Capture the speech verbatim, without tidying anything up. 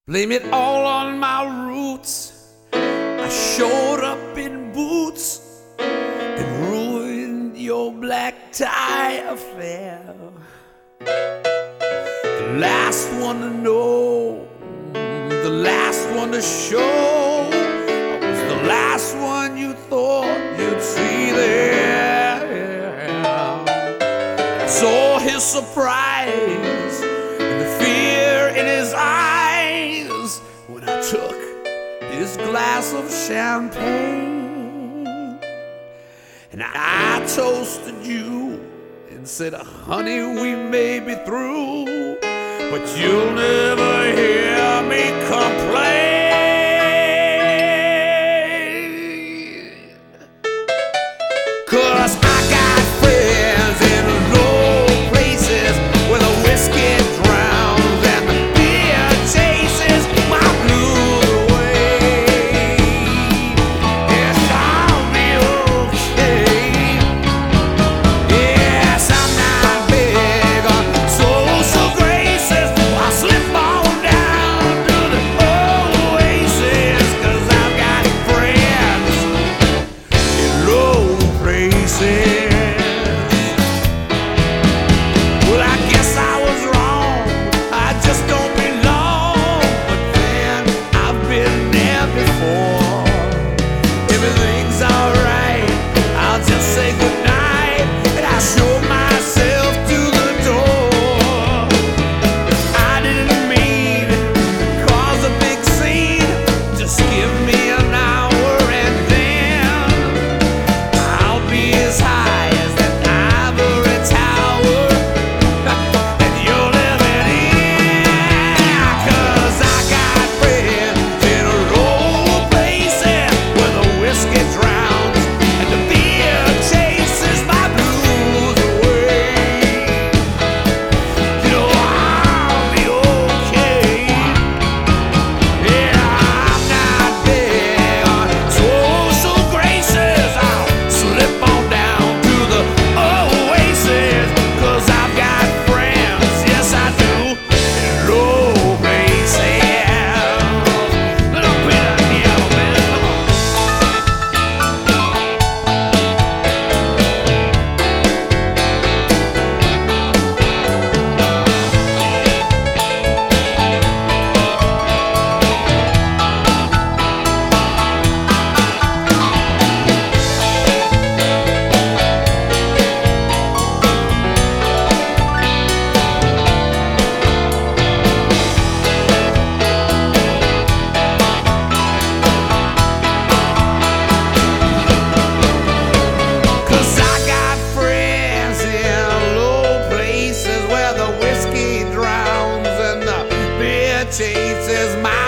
Blame it all on my roots. I showed up in boots and ruined your black tie affair. The last one to know, the last one to show, I was the last one you thought you'd see there. I saw his surprise and the fear in his eyes when I took his glass of champagne, and I toasted you and said, honey, we may be through, but you'll never hear me complain. 'Cause I got friends in low places where the whiskey drowns and the beer chases my blues away. Yes, I'll be okay. Yes, I'm not big on social graces. I'll slip on down to the oasis, 'cause I've got friends in low places. Well, I guess I was wrong, I just don't belong. But then I've been there before. Everything's alright, I'll just say goodnight and I show myself to the door. I didn't mean to cause a big scene, just give me an hour and then I'll be as high as that ivory tower and you're living in. 'Cause I got friends in low places where the whiskey drowns and the beer chases my blues away. You know I'll be okay. Yeah, I'm not big on social graces. I'll slip on down to the oasis, 'cause I've got friends, yes I do, in low places. Little bit of yellow, man, come on. Cause I got friends in low places where the whiskey drowns and the beer chases my